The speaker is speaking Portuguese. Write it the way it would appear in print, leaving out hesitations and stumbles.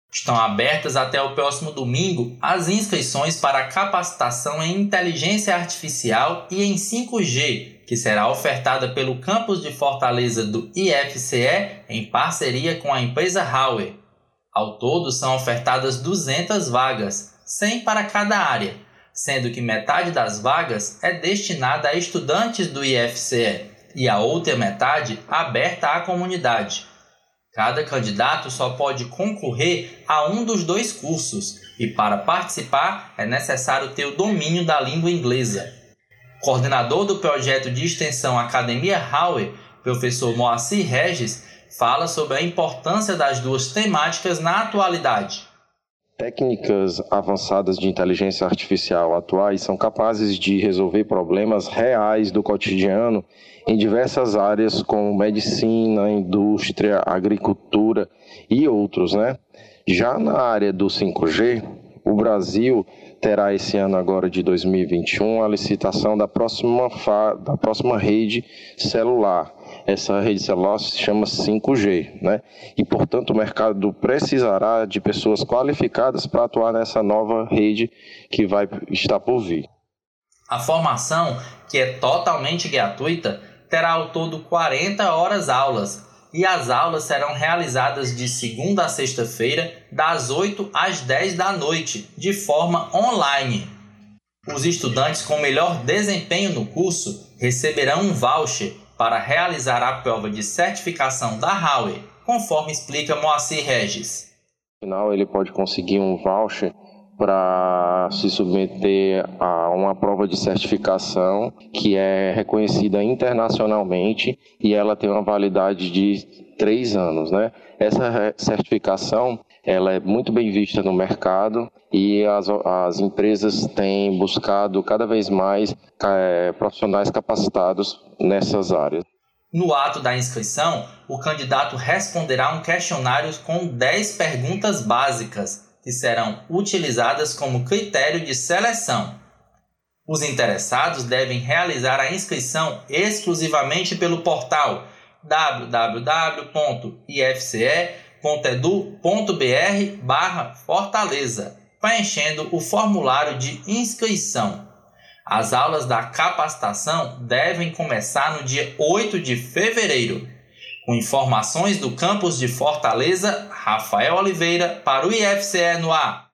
Estão abertas até o próximo domingo as inscrições para a capacitação em inteligência artificial e em 5G, que será ofertada pelo campus de Fortaleza do IFCE em parceria com a empresa Huawei. Ao todo são ofertadas 200 vagas, 100 para cada área, sendo que metade das vagas é destinada a estudantes do IFCE e a outra metade aberta à comunidade. Cada candidato só pode concorrer a um dos dois cursos e, para participar, é necessário ter o domínio da língua inglesa. O coordenador do projeto de extensão Academia Huawei, professor Moacir Regis, fala sobre a importância das duas temáticas na atualidade. Técnicas avançadas de inteligência artificial atuais são capazes de resolver problemas reais do cotidiano em diversas áreas como medicina, indústria, agricultura e outros, Já na área do 5G, o Brasil terá esse ano agora de 2021 a licitação da próxima rede celular. Essa rede celular se chama 5G, E, portanto, o mercado precisará de pessoas qualificadas para atuar nessa nova rede que vai estar por vir. A formação, que é totalmente gratuita, terá ao todo 40 horas aulas, e as aulas serão realizadas de segunda a sexta-feira, das 8 às 10 da noite, de forma online. Os estudantes com melhor desempenho no curso receberão um voucher para realizar a prova de certificação da Huawei, conforme explica Moacir Regis. No final, ele pode conseguir um voucher para se submeter a uma prova de certificação que é reconhecida internacionalmente e ela tem uma validade de 3 anos, Essa certificação ela é muito bem vista no mercado e as empresas têm buscado cada vez mais profissionais capacitados nessas áreas. No ato da inscrição, o candidato responderá um questionário com 10 perguntas básicas, que serão utilizadas como critério de seleção. Os interessados devem realizar a inscrição exclusivamente pelo portal www.ifce.edu.br/Fortaleza, preenchendo o formulário de inscrição. As aulas da capacitação devem começar no dia 8 de fevereiro. Com informações do campus de Fortaleza, Rafael Oliveira para o IFCE no ar.